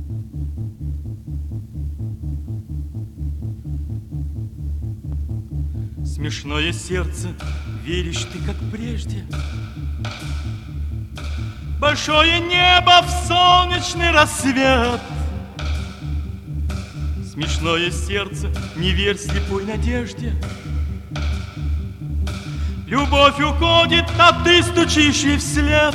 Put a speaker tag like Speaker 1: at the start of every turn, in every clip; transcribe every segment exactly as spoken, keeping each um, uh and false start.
Speaker 1: Смешное сердце, веришь ты, как прежде? Большое небо в солнечный рассвет. Смешное сердце, не верь слепой надежде. Любовь уходит, а ты стучишь ей вслед.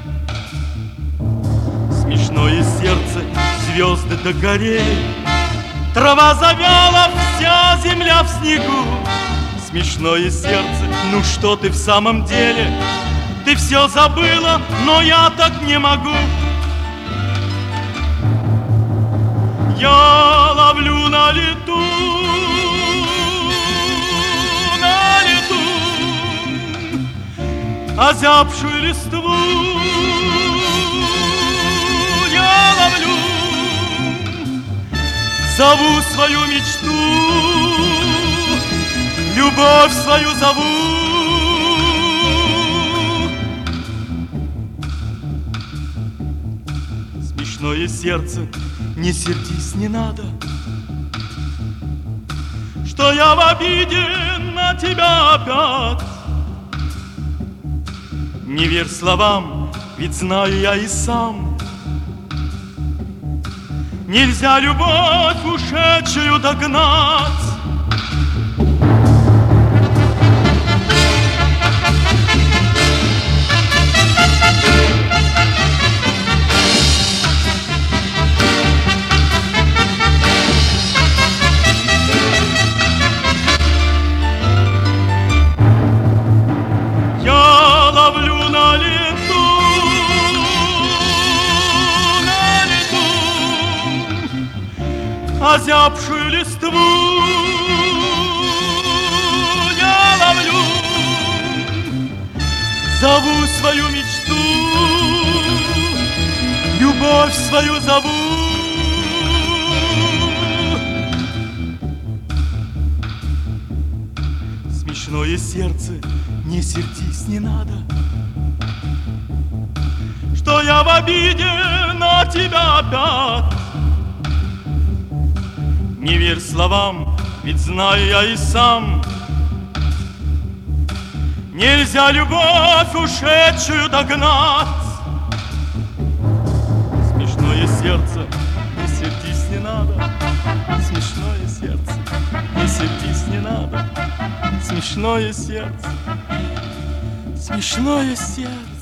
Speaker 1: Смешное сердце, звезды догорели, трава завяла, вся земля в снегу. Смешное сердце, ну что ты в самом деле? Ты все забыла, но я так не могу. Я ловлю на лету, на лету озябшую листву. Я ловлю, зову свою мечту, любовь свою зову. Смешное сердце, не сердись, не надо, что я в обиде на тебя опять. Не верь словам, ведь знаю я и сам. Нельзя любовь ушедшую догнать. Озябшую листву я ловлю, зову свою мечту, любовь свою зову. Смешное сердце, не сердись, не надо, что я в обиде на тебя опять. Не верь словам, ведь знаю я и сам. Нельзя любовь ушедшую догнать. Смешное сердце, не сердись, не надо. Смешное сердце, не сердись, не надо. Смешное сердце, смешное сердце.